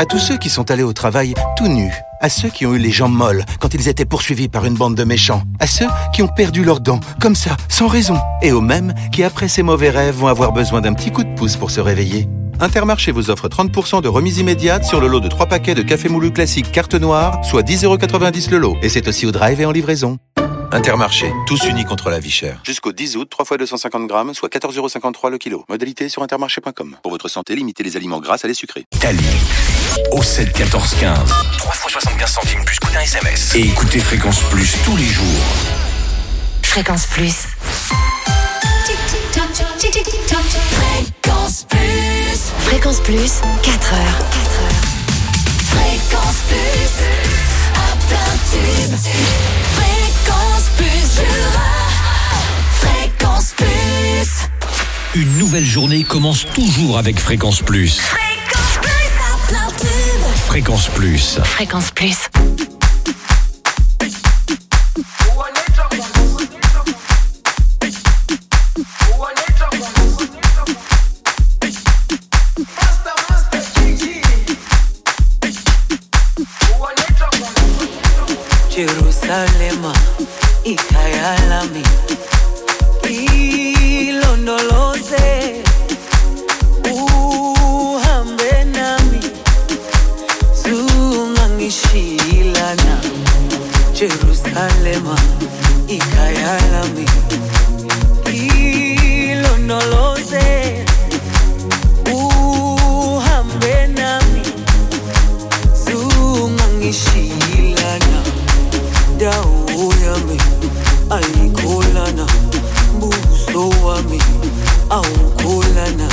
À tous ceux qui sont allés au travail tout nus, à ceux qui ont eu les jambes molles quand ils étaient poursuivis par une bande de méchants, à ceux qui ont perdu leurs dents, comme ça, sans raison, et aux mêmes qui, après ces mauvais rêves, vont avoir besoin d'un petit coup de pouce pour se réveiller. Intermarché vous offre 30% de remise immédiate sur le lot de 3 paquets de café moulu classique carte noire, soit 10,90€ le lot. Et c'est aussi au drive et en livraison. Intermarché, tous unis contre la vie chère. Jusqu'au 10 août, 3 fois 250 grammes, soit 14,53€ le kilo. Modalité sur intermarché.com. Pour votre santé, limitez les aliments gras à les sucrés. Tali, au 7 14 15. 3 fois 75 centimes plus coût d'un SMS. Et écoutez Fréquence Plus tous les jours. Fréquence Plus. Fréquence Plus. Fréquence Plus, 4 heures. Fréquence Plus. À plein tube. Fréquence Plus Jura. Fréquence Plus. Une nouvelle journée commence toujours avec Fréquence Plus. Fréquence Plus. À plein tube. Fréquence Plus. Fréquence Plus. Jerusalema, ikhaya lami, ilondoloze, uhambe nami, zungangishilana. Jerusalema, ikhaya lami, ilondoloze, uhambe nami, zungangishilana. Dawo yami ayikholana, buso wami awukholana.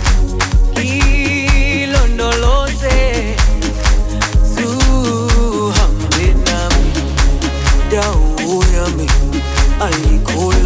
Ilondoloze, zuhambe nami. Dawo yami ayikholana.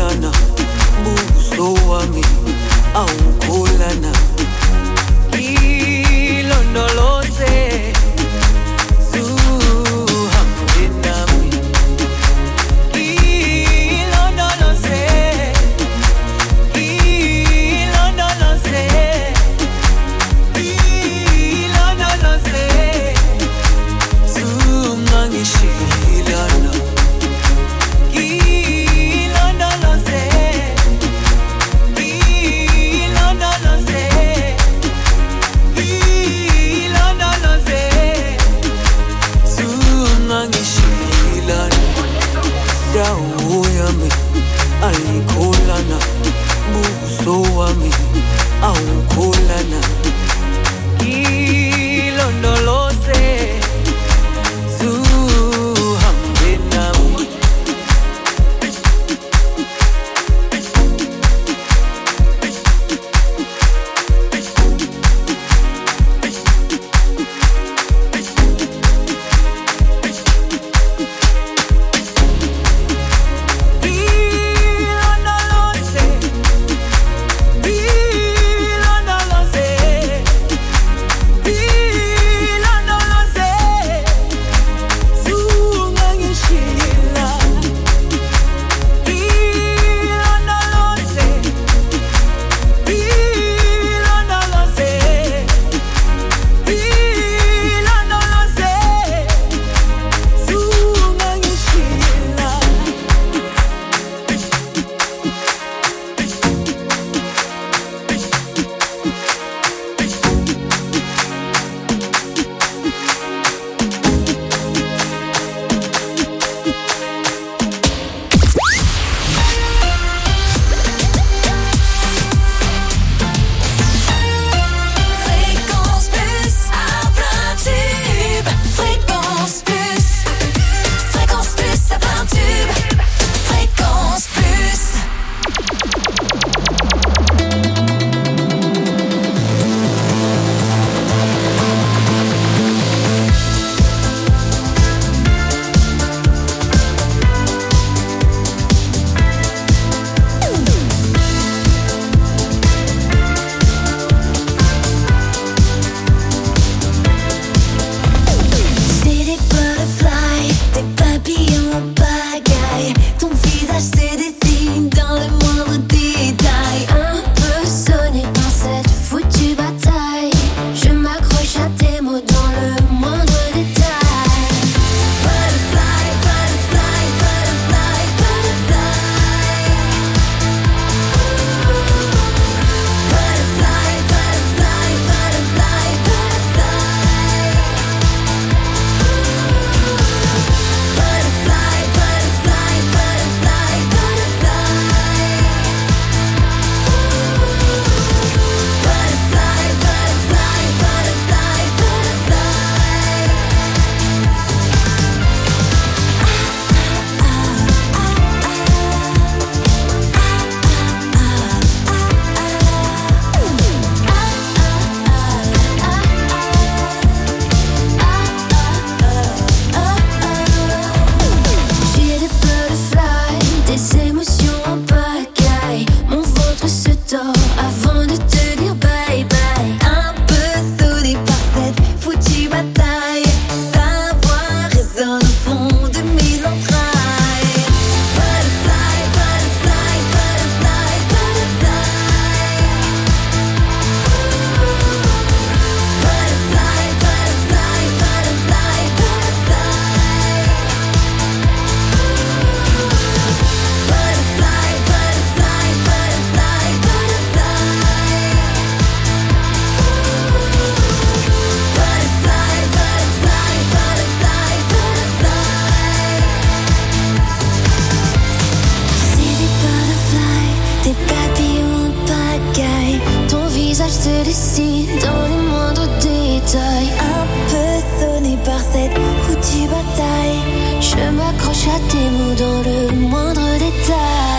par cette foutue bataille. Je m'accroche à tes mots dans le moindre détail.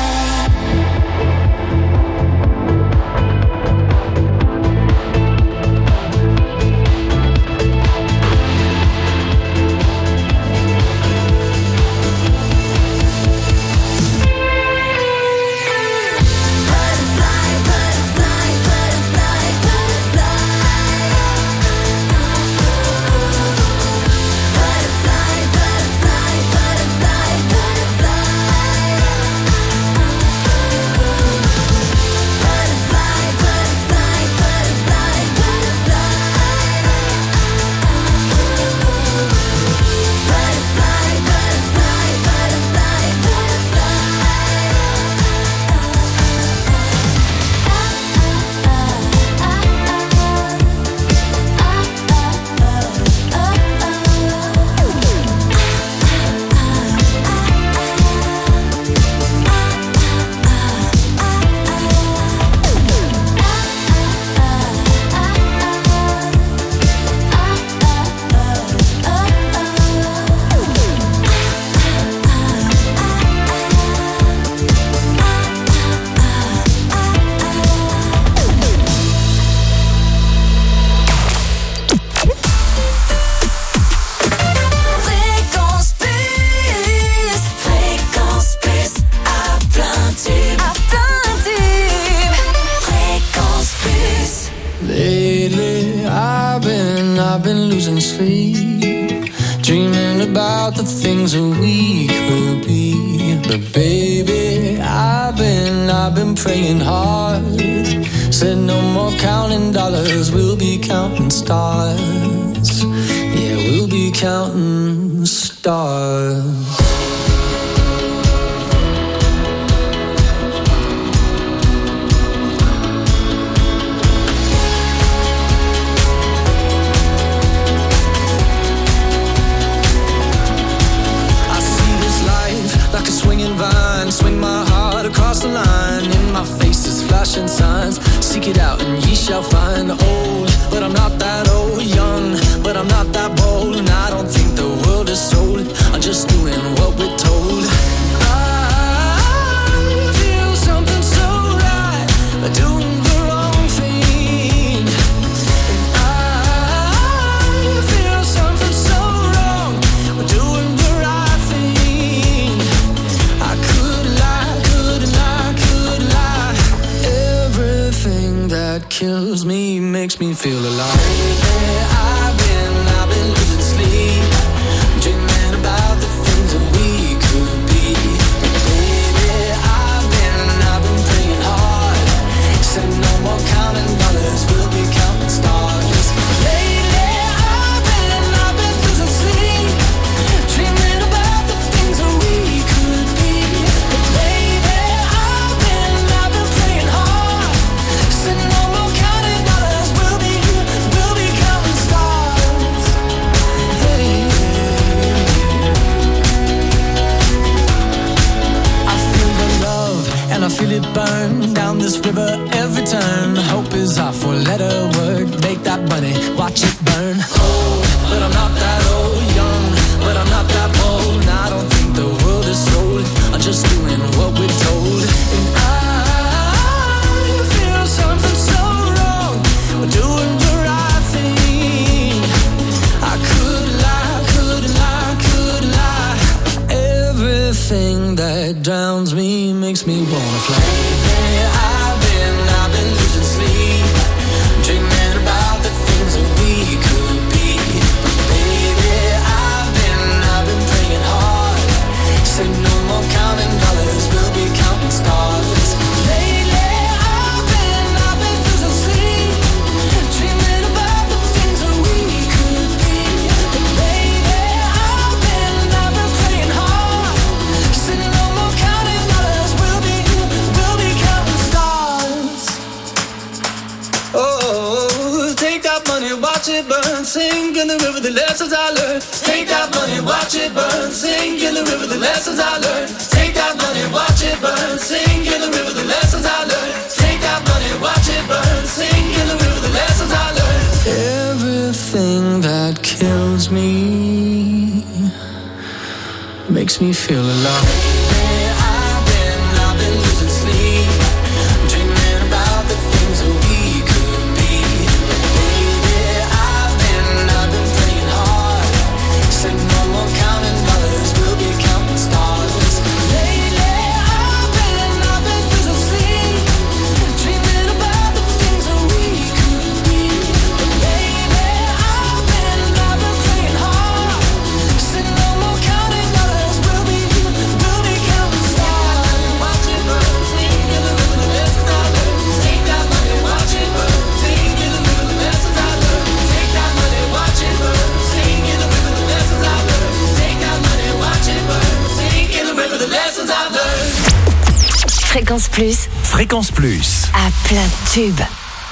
Praying hard, said no more counting dollars, we'll be counting stars. Yeah, we'll be counting stars. I see this life like a swinging vine, swing my heart across the line. In my face is flashing signs. Seek it out and ye shall find. Old, but I'm not that old. Young, but I'm not that bold. And I don't think the world is sold. I'm just doing what we're told. I feel something so right, doing the wrong thing. And I feel something so wrong, doing the right thing. I could lie, could lie, could lie. Everything that kills me makes me feel alive. I've been losing sleep, dreaming about the things that we could be. Baby, I've been praying hard, said no more counting dollars, we'll be counting stars. Lately, I've been losing sleep, dreaming about the things that we could be. Baby, I've been praying hard, said no more counting dollars, we'll be counting stars. Hey. I feel the love and I feel it burn down this river every turn. Hope is our four-letter word. Make that money, watch it burn. Old, but I'm not that old. Young, but I'm not that bold. And I don't think the world is sold. I'm just doing what we're told. And I feel something so wrong, we're doing the right thing. I could lie, could lie, could lie. Everything that drowns me makes me wanna fly. I've been losing sleep, dreaming about the things that we could be. But baby, I've been praying hard, say no more counting dollars, we'll be counting stars. Lately, I've been losing sleep, dreaming about the things that we could be. But baby, I've been praying hard, say no more counting dollars, we'll be counting stars. Oh, take that money, watch it burn, sink in the river, the lessons I learned. Take that money, watch it burn, sink in the river, the lessons I learned. Take that money, watch it burn, sink in the river, the lessons I learned. Take that money, watch it burn, sink in the river, the lessons I learned. Everything that kills me, makes me feel alive. I've been losing sleep, dreaming about the things that we could be. Baby, I've been playing hard, said no more counting dollars, we'll be counting stars. Lately, I've been losing sleep, dreaming about the things that we could be. Baby, I've been playing hard, said no more counting dollars, we'll be counting stars. Watch it burn, sing in the middle of the lessons I learned. Take that money, watch it burn, sing in the middle of the lessons I learned. Take that money, watch it burn, sing in the middle of the lessons I learned. Take that money, watch it burn, sing in the middle of the lessons I've learned. Fréquence Plus, Fréquence Plus. à plein de tubes.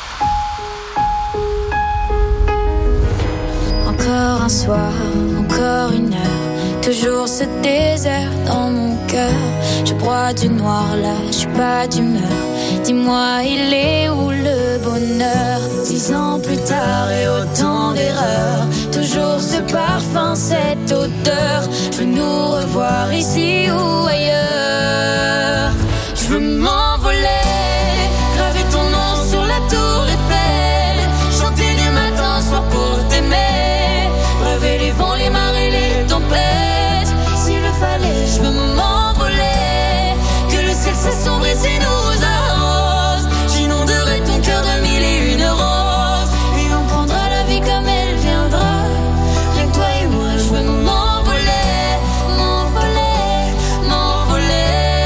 Encore un soir, encore une heure, toujours ce désert dans mon cœur. Je broie du noir là, je suis pas d'humeur. Dis-moi, il est où le bonheur? 10 ans plus tard et autant d'erreurs, toujours ce parfum, cette odeur. Je veux nous revoir ici ou ailleurs. Je veux m'envoler, graver ton nom sur la tour Eiffel, chanter du matin au soir pour t'aimer, braver les vents, les marées, les tempêtes. S'il le fallait, je veux m'envoler, que le ciel s'assombrisse et nous arrose. J'inonderai ton cœur de 1001 roses, et on prendra la vie comme elle viendra. Rien que toi et moi, je veux m'envoler, m'envoler, m'envoler.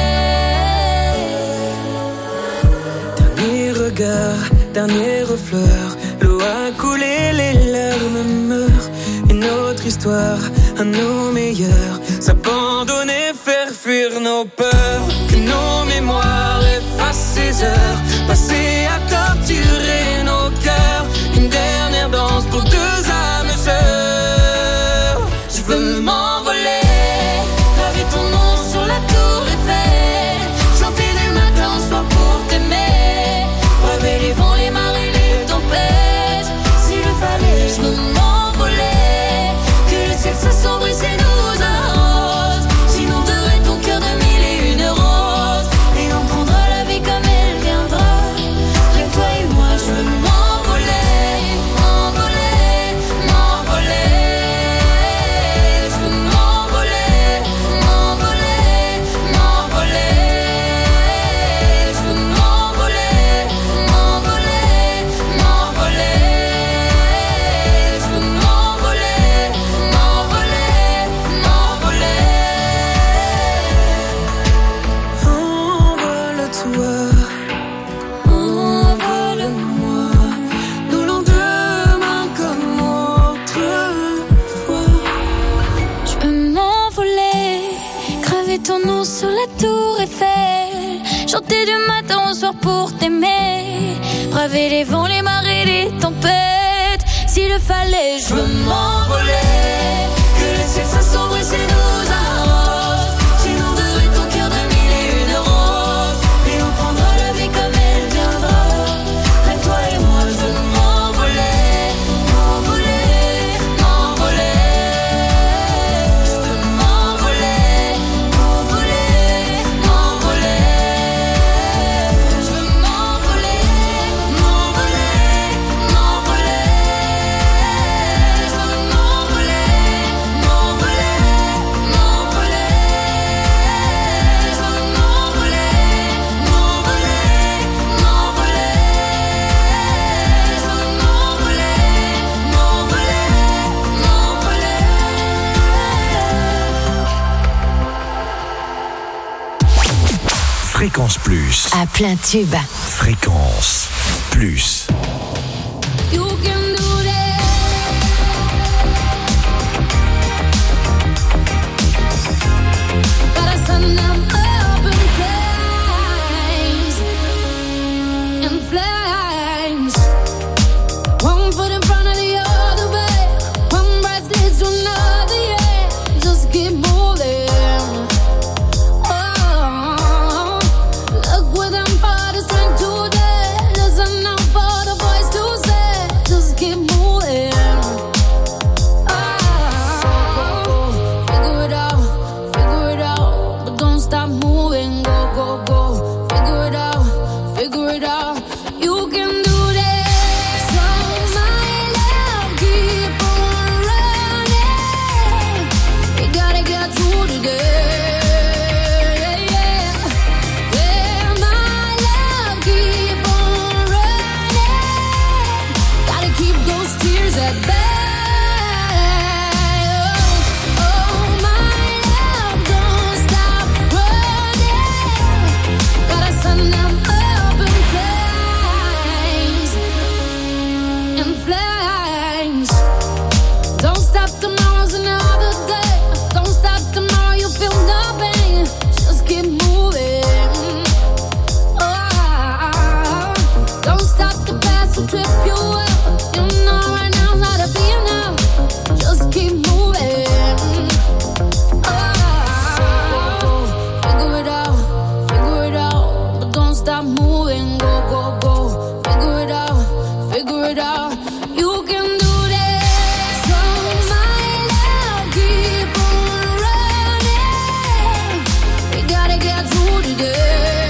Dernier regard, dernière fleur, l'eau a coulé, les larmes meurent. Une autre histoire, à nos meilleurs, s'abandonner, faire fuir nos peurs. Que nos mémoires effacent ces heures passées à torturer nos cœurs. Une dernière danse pour deux âmes sœurs. Je veux m'envoler, graver ton nom sur la tour Eiffel, chanter du matin au soir pour t'aimer, braver les vents, les marées, les tempêtes. S'il le fallait, je veux m'envoler, que le ciel s'assombrisse et nous arrose. J'inonderai ton cœur de 1001 roses, et on prendra la vie comme elle viendra. Rien que toi et moi, je veux m'envoler, m'envoler, m'envoler. Je veux m'envoler, m'envoler, m'envoler. Je veux m'envoler, m'envoler, m'envoler. Je veux m'envoler, m'envoler, m'envoler. Envole-toi, envole-moi, nos lendemains comme autrefois. Je veux m'envoler, graver ton nom sur la tour Eiffel, chanter du matin au soir pour t'aimer, braver les vents, les marées, les tempêtes. S'il le fallait, je veux m'envoler, que le ciel s'assombrisse et nous arrose. J'inonderai ton cœur de 1001 roses, et on prendra la vie comme elle viendra. Rien que toi et moi, je veux m'envoler, m'envoler, m'envoler. Je veux m'envoler, m'envoler, m'envoler. Je veux m'envoler, m'envoler, m'envoler. Je veux m'envoler, m'envoler, m'envoler. Je veux m'envoler, m'envoler, m'envoler. Je veux m'envoler, m'envoler, m'envoler. Fréquence Plus. À plein tube. Fréquence Plus. You can do that. Gotta send them up in flames. One foot in front of the other way, one breath leads to another, yeah. Just keep moving. Oh, look what I'm for the strength today. Listen out for the to trip you up. You know right now how to be now. Just keep moving. Oh, figure it out, but don't stop moving. Go, go, go. Figure it out. You can do this. So my love, keep on running. We gotta get through today.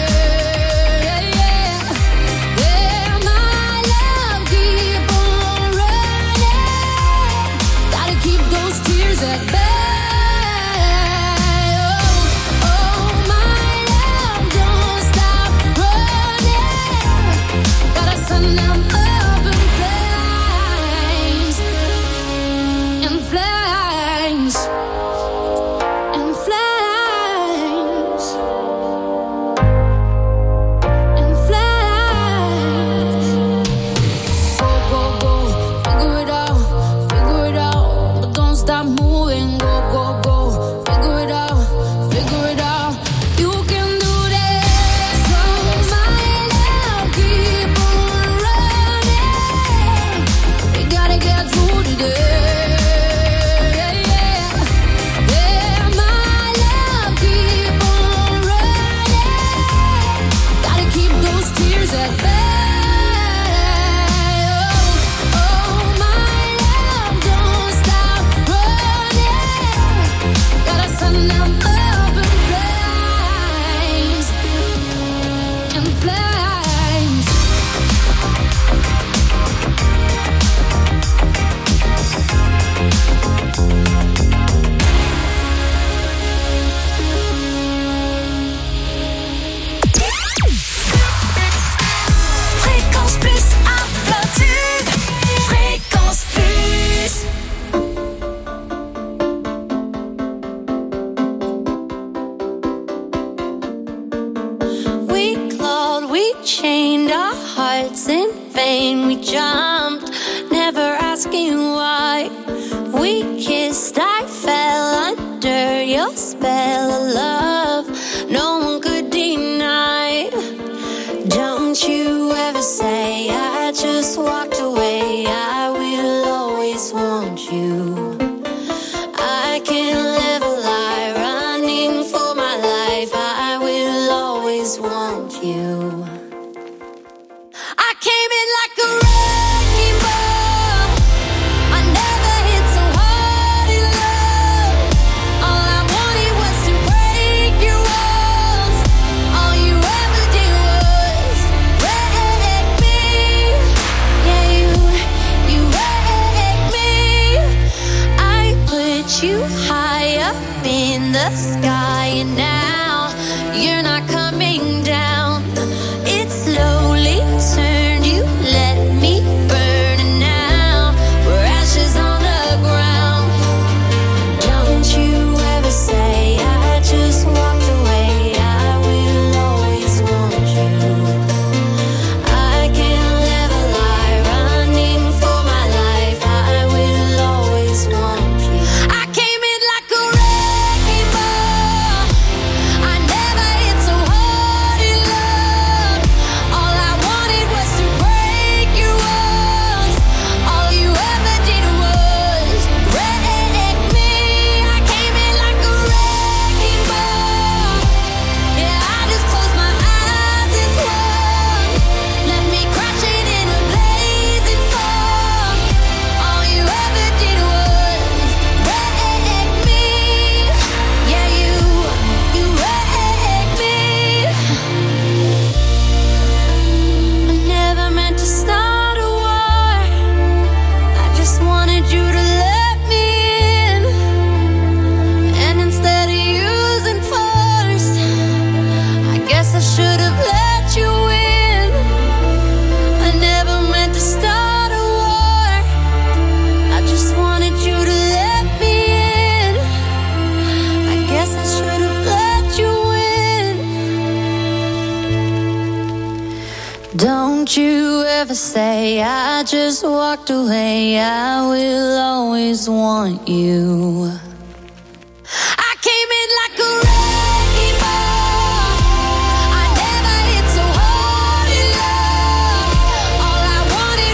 Don't you ever say I just walked away. I will always want you. I came in like a wrecking ball. I never hit so hard in love. All I wanted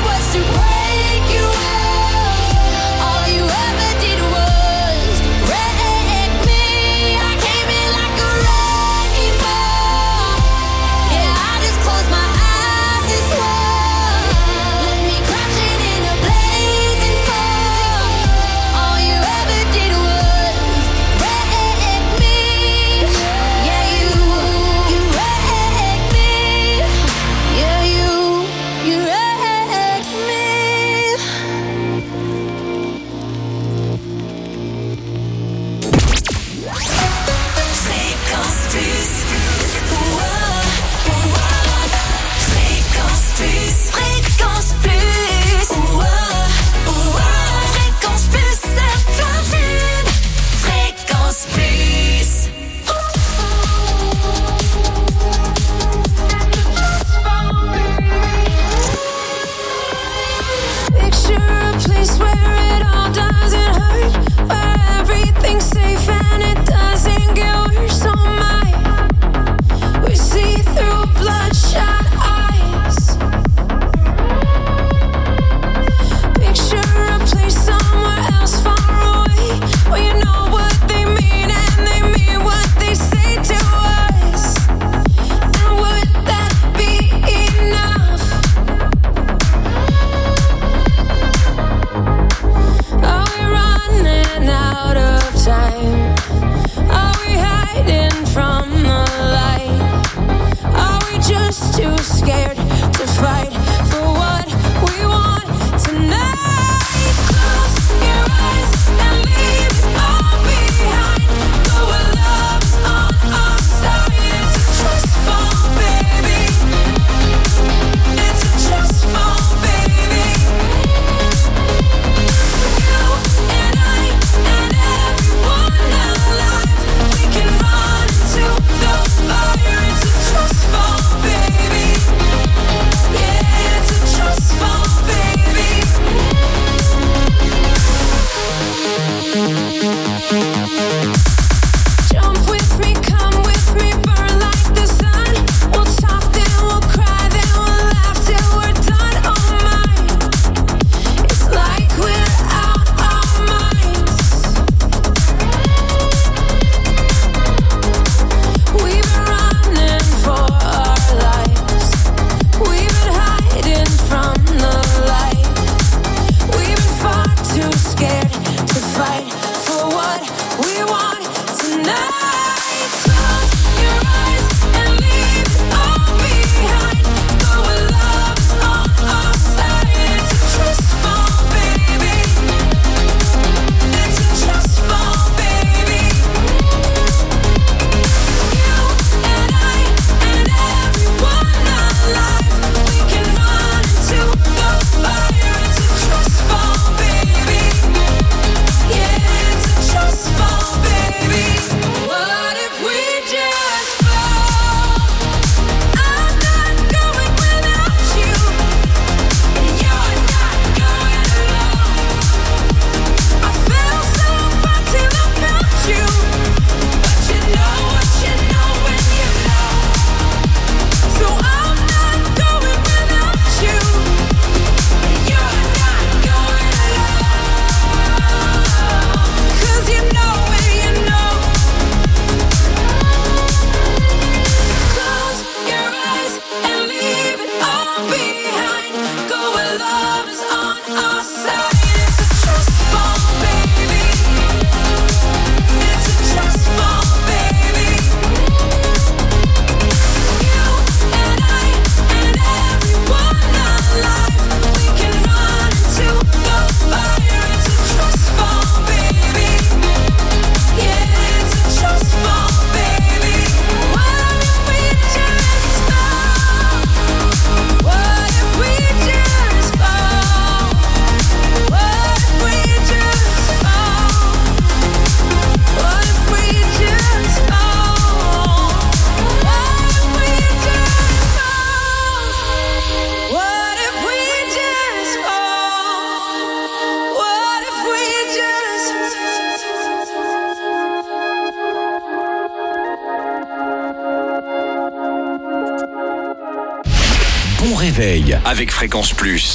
réveil avec Fréquence Plus.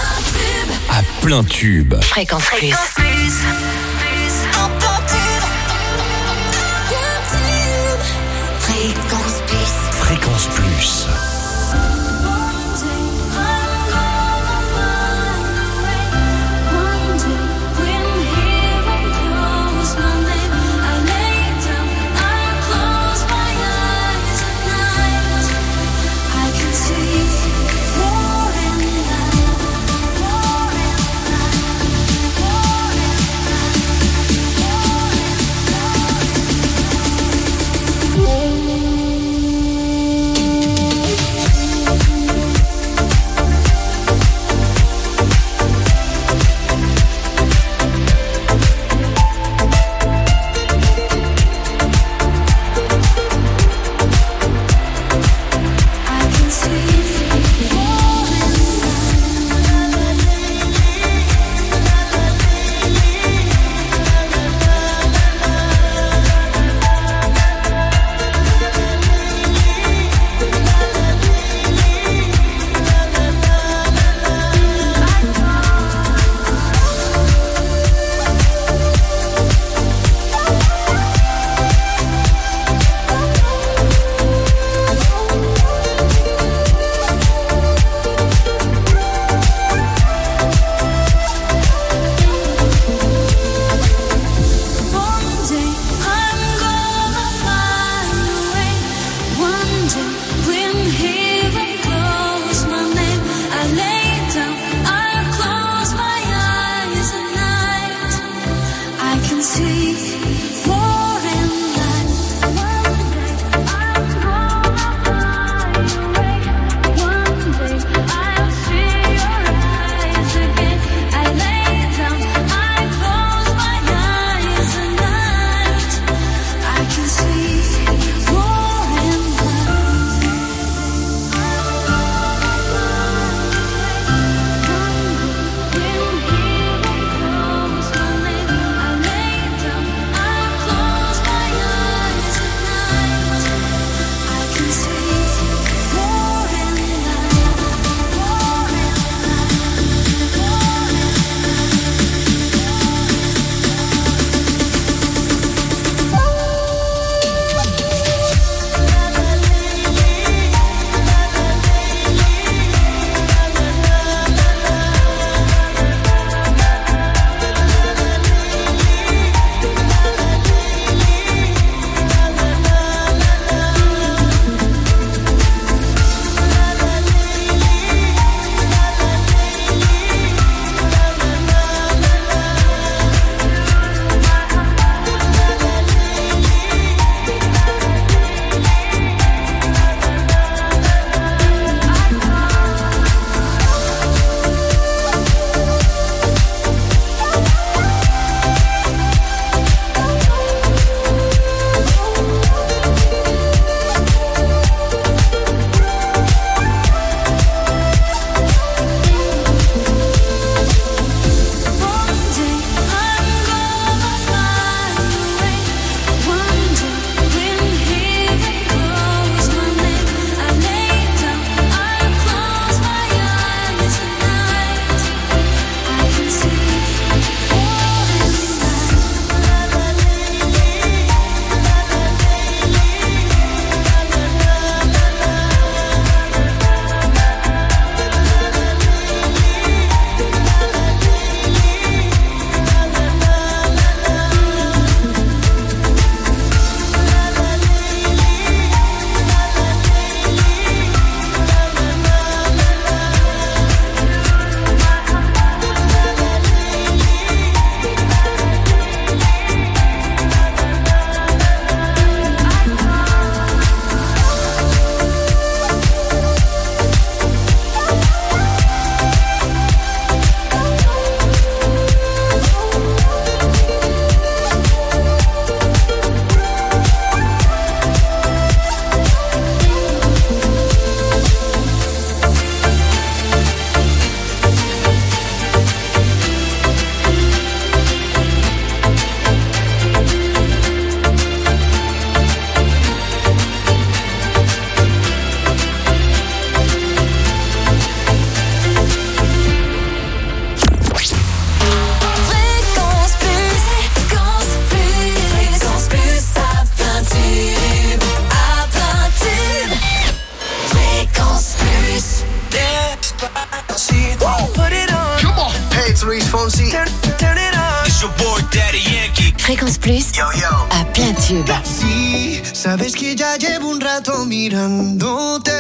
À plein tube. Fréquence Plus. Fréquence Plus. Fréquence Plus à plein tube. Sí, sabes que ya llevo un rato mirándote.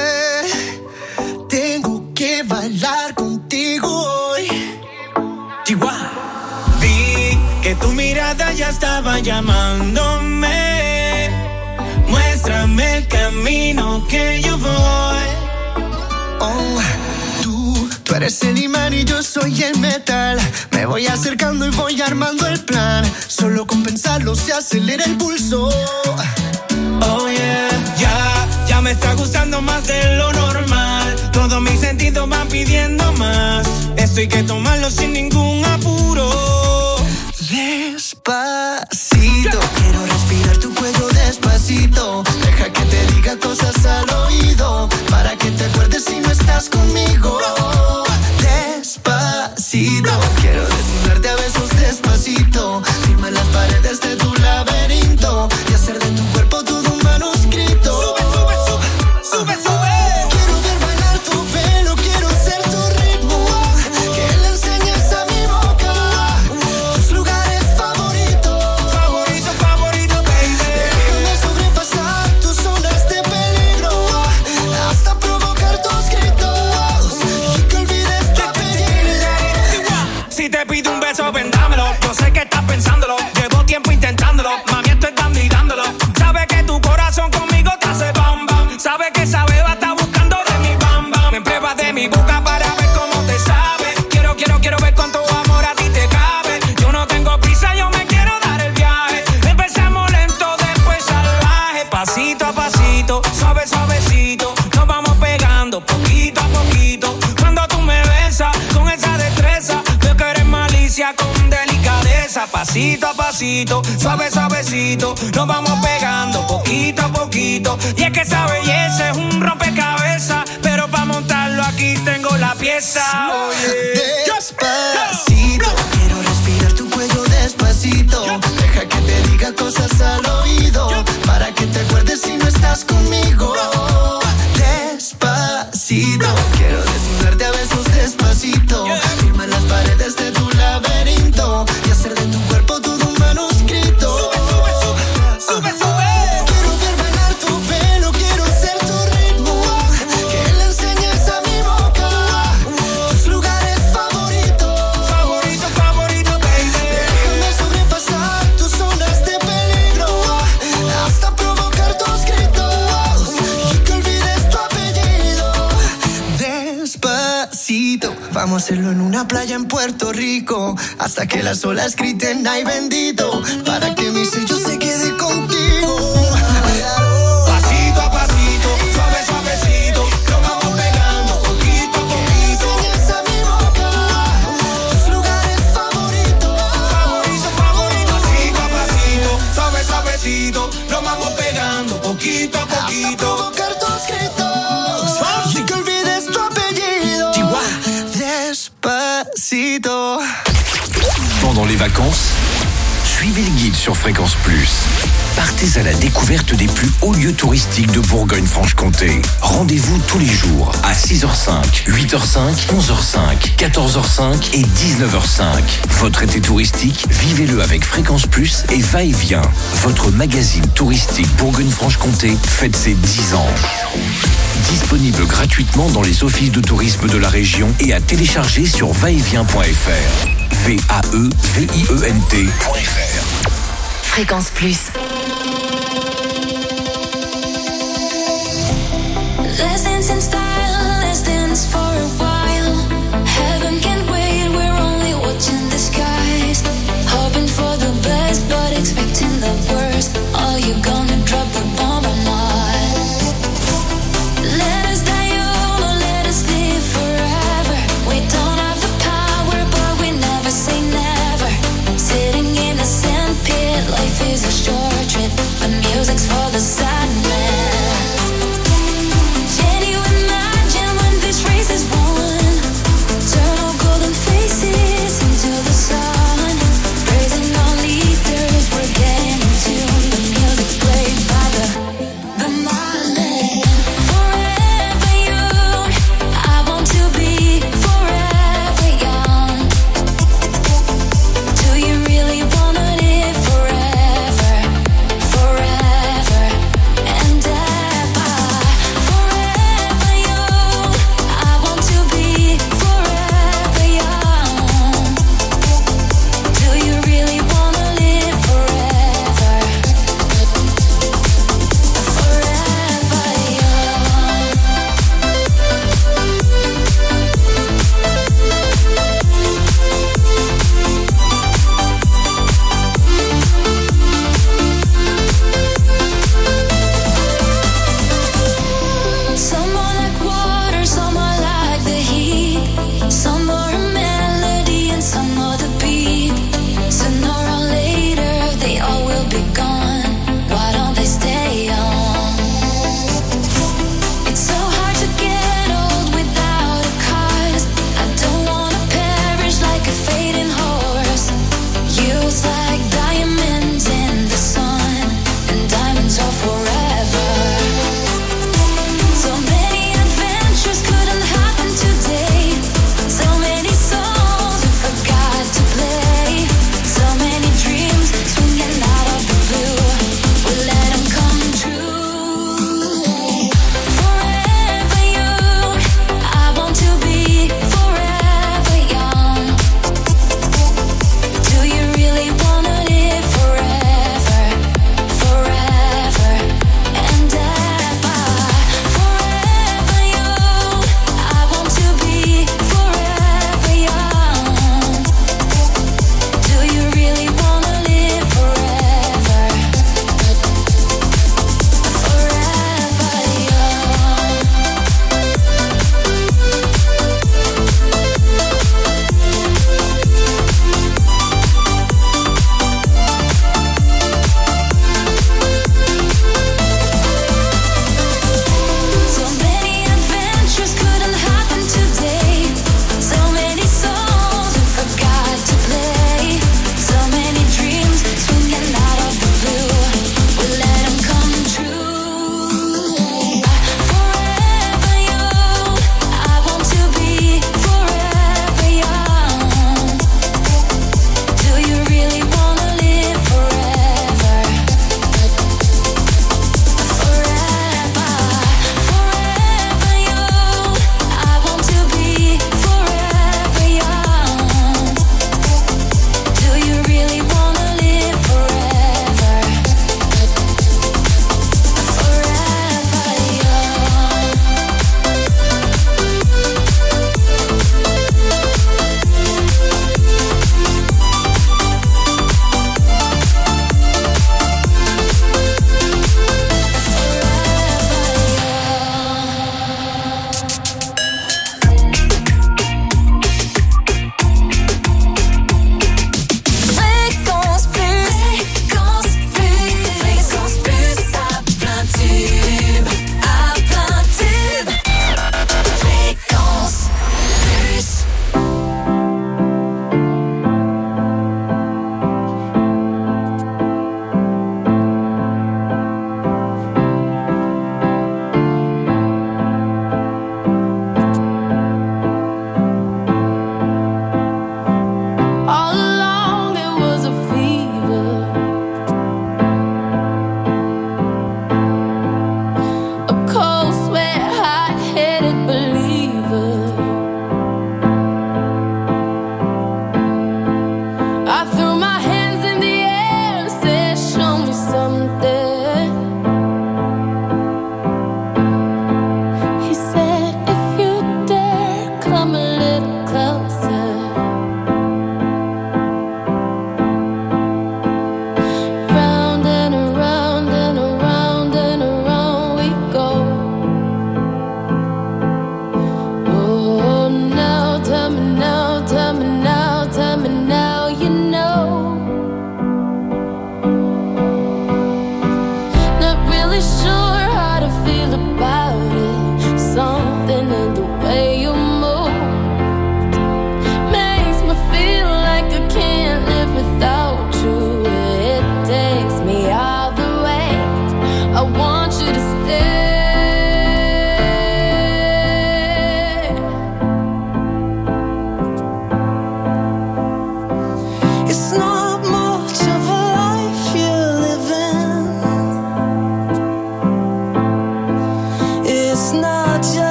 Tengo que bailar contigo hoy. Chihuahua. Vi que tu mirada ya estaba llamándome. Muéstrame el camino que yo voy. Oh, tú eres el imán y yo soy el metal. Me voy acercando y voy armando el plan. Solo con pensarlo se acelera el pulso. Oh yeah, ya me está gustando más de lo normal. Todos mis sentidos van pidiendo más. Esto hay que tomarlo sin ningún apuro. Despacito, quiero respirar tu cuello despacito. Deja que te diga cosas al oído, para que te acuerdes si no estás conmigo. Despacito, quiero desnudarte a besos despacito. Firma las paredes de tu laberinto y hacer de tu cuerpo todo un manuscrito. Sube, sube, sube, sube, sube. Quiero ver bailar tu pelo, quiero ser tu ritmo. Que le enseñes a mi boca tus lugares favoritos. Favorito, favorito, baby. Déjame sobrepasar tus zonas de peligro, hasta provocar tus gritos y que olvides tu apellido. Si te pido un beso, vendámelo. Yo sé que estás pensándolo. Llevo tiempo intentándolo. Mami, estoy dando y dándolo. Sabe que tu corazón conmigo te hace bam bam. Sabe que esa beba está buscando de mi bam bam. Me pruebas de mi boca para ver cómo te sabe. Quiero ver cuánto amor a ti te cabe. Yo no tengo prisa, yo me quiero dar el viaje. Empezamos lento, después salvaje. Pasito a pasito, suave, suavecito. Nos vamos pegando poquito a poquito. Cuando tú me besas con esa destreza, veo que eres malicia con delicadeza. Pasito a pasito, suave, suavecito. Nos vamos pegando poquito a poquito. Y es que esa belleza es un rompecabezas, pero para montarlo aquí tengo la pieza. Oye. Despacito, quiero respirar tu cuello despacito. Deja que te diga cosas al oído, para que te acuerdes si no estás conmigo. Despacito, quiero desnudarte a besos despacito. Firma las paredes de tu laberinto y hacer de tu cuerpo todo un manuscrito. Sube, sube, sube, sube, sube. Quiero ver bailar tu pelo, quiero ser tu ritmo. Que le enseñes a mi boca tus lugares favoritos. Favorito, favorito, baby. Déjame sobrepasar tus zonas de peligro, hasta provocar tus gritos y que olvides tu apellido. Despacito, vamos a hacerlo en una playa en Puerto Rico, hasta que las olas griten ay bendito, para que mi sello se quede contigo. Pasito a pasito, suave, suavecito. Nos vamos pegando poquito a poquito. Enseñas a mi boca tus lugares favoritos. Favorito, favorito. Pasito a pasito, suave, suavecito. Nos vamos pegando poquito a Hasta poquito. provocar tus gritos y que olvides tu apellido. Despacito. Pendant les vacances, suivez le guide sur Fréquence Plus. Partez à la découverte des plus hauts lieux touristiques de Bourgogne-Franche-Comté. Rendez-vous tous les jours à 6h05, 8h05, 11h05, 14h05 et 19h05. Votre été touristique, vivez-le avec Fréquence Plus et Va-et-Vient. Votre magazine touristique Bourgogne-Franche-Comté fête ses 10 ans. Disponible gratuitement dans les offices de tourisme de la région et à télécharger sur vaetvient.fr. VAEVIENT.fr. Fréquence Plus. Let's dance in style, let's dance for a while. Heaven can't wait, we're only watching the skies. Hoping for the best, but expecting the worst. Are you gonna drop the bomb or not? Let us die young or let us live forever. We don't have the power, but we never say never. Sitting in a sandpit, life is a short.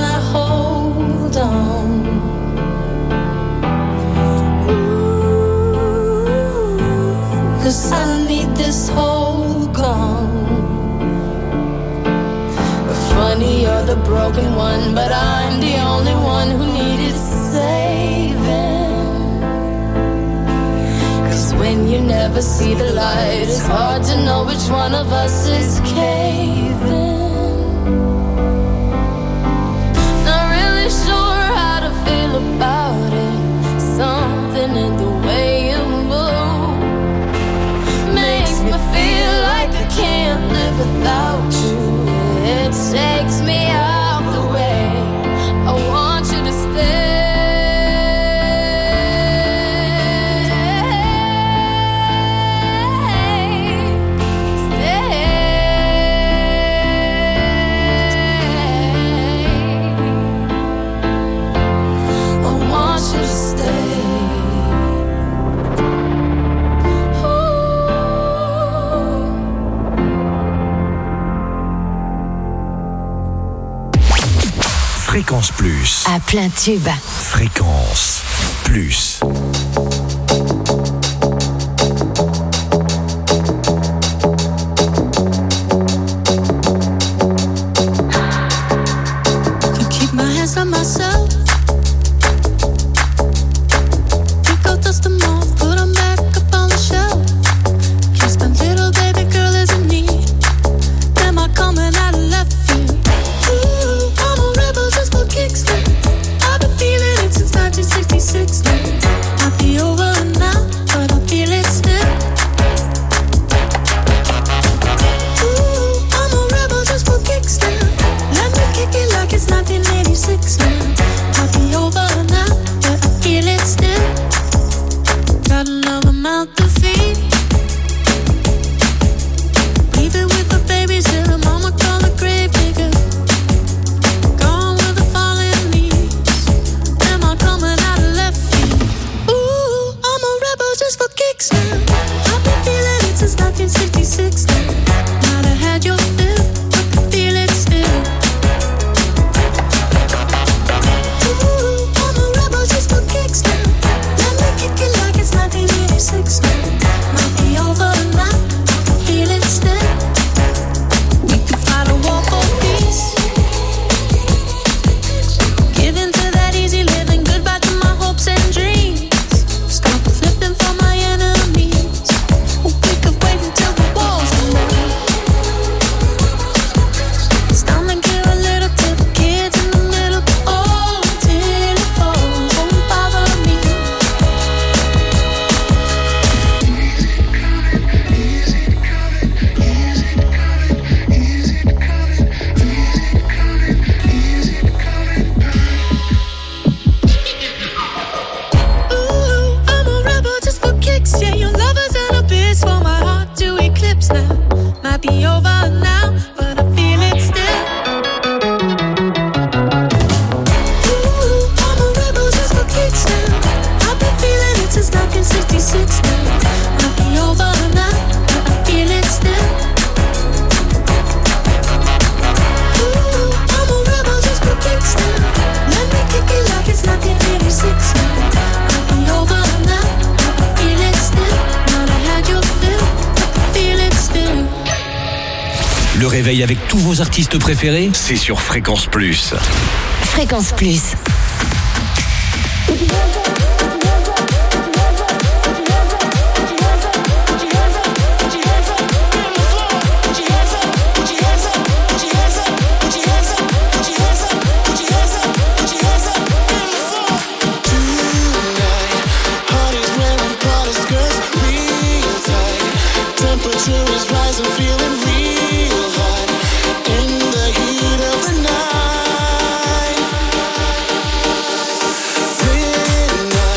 that hold on. Ooh, 'cause I need this hold gone. Funny, you're the broken one, but I'm the only one who needed saving. 'Cause when you never see the light, it's hard to know which one of us is caving. Not really sure how to feel about it. Something in the way you move makes me feel like I can't live without you. It takes me out the way. I want you to stay. I want you to stay. Fréquence Plus. À plein tube. Fréquence Plus. Can keep my hands on myself. Think I'll dust them off, put them back up on the shelf. Guess my little baby girl is in need. Am I coming out of left field? Ooh, I'm a rebel just for kicks now. I've been feeling it since 1966 now. Might be over now, but I feel it still. Ooh, I'm a rebel just for kicks now. Let me kick it like it's 1986 now. Might be over now, but I feel it still. Got another mouth to feed. Leaving with the babies here, and mama call the grave digger. Gone with the fallen leaves. Am I coming out of left field? Ooh, I'm a rebel just for kicks now. I've been feeling it since 1966 now. Might have had your fill, but I feel it still. Ooh, I'm a rebel just for kicks now. Let me kick it like it's 1986 now. Might be over now, I feel it still. We could fight a war for peace. Give in to that easy living, goodbye to my hopes and dreams. Stop flipping for my enemies. We could wait until the walls come down. It's time to give a little to the kids in the middle. Oh, till it falls, won't bother me. Ooh, I'm a rebel just for kicks. Yeah, your love is an abyss for my heart to eclipse now. Might be over now, but I feel it still. Ooh, I'm a rebel just for kicks now. I've been feeling it since 1966 now. Might be over now, but I feel it still. Ooh, I'm a rebel just for kicks now. Let me kick it like it's 1986 now. Might be over now, but I feel it still. Might have had your fill, but I feel it still. Le réveil avec tous vos artistes préférés, c'est sur Fréquence Plus. Fréquence Plus. Temperature is rising, feeling real hot in the heat of the night. Midnight.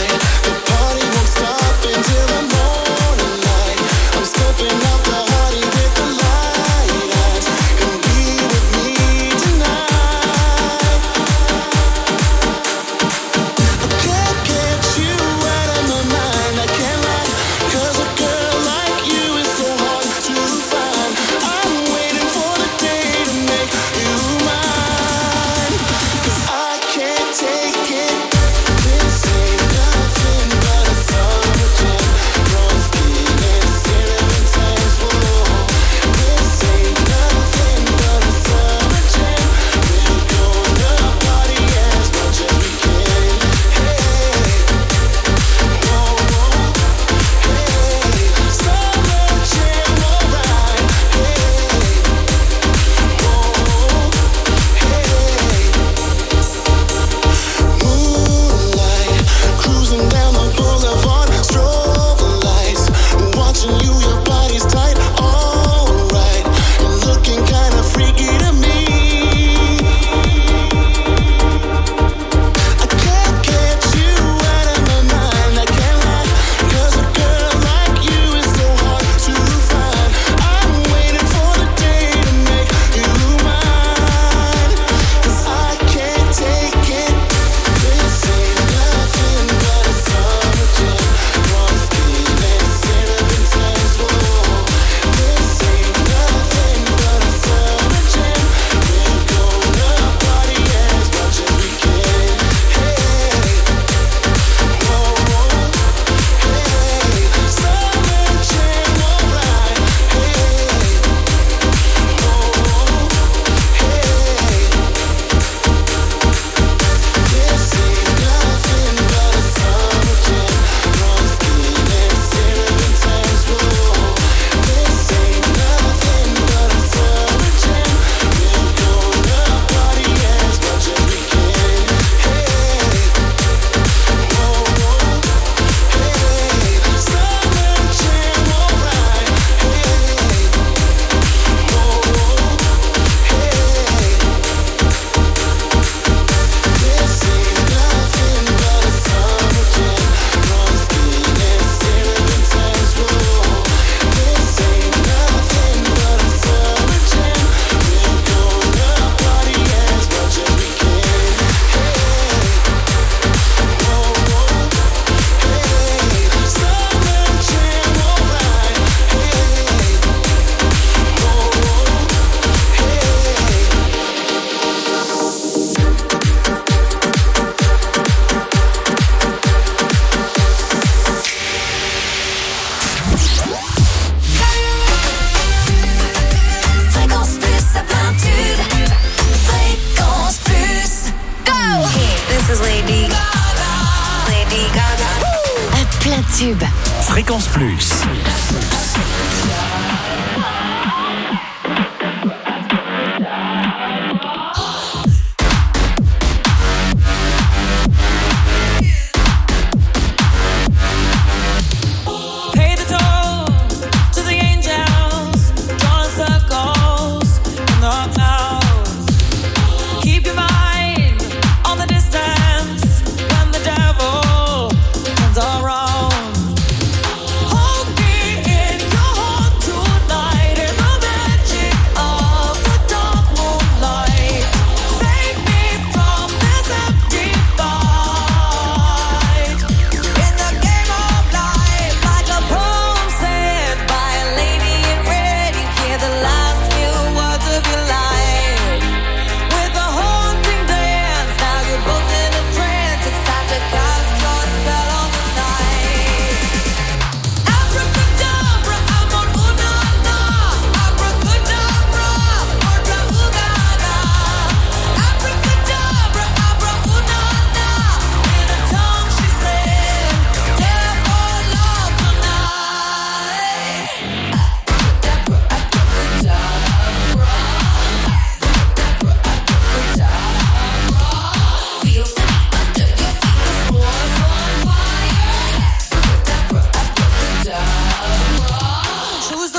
This is Lady Gaga. Lady Gaga. Un plein tube. Fréquence Plus.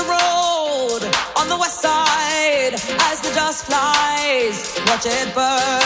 Watch it burn.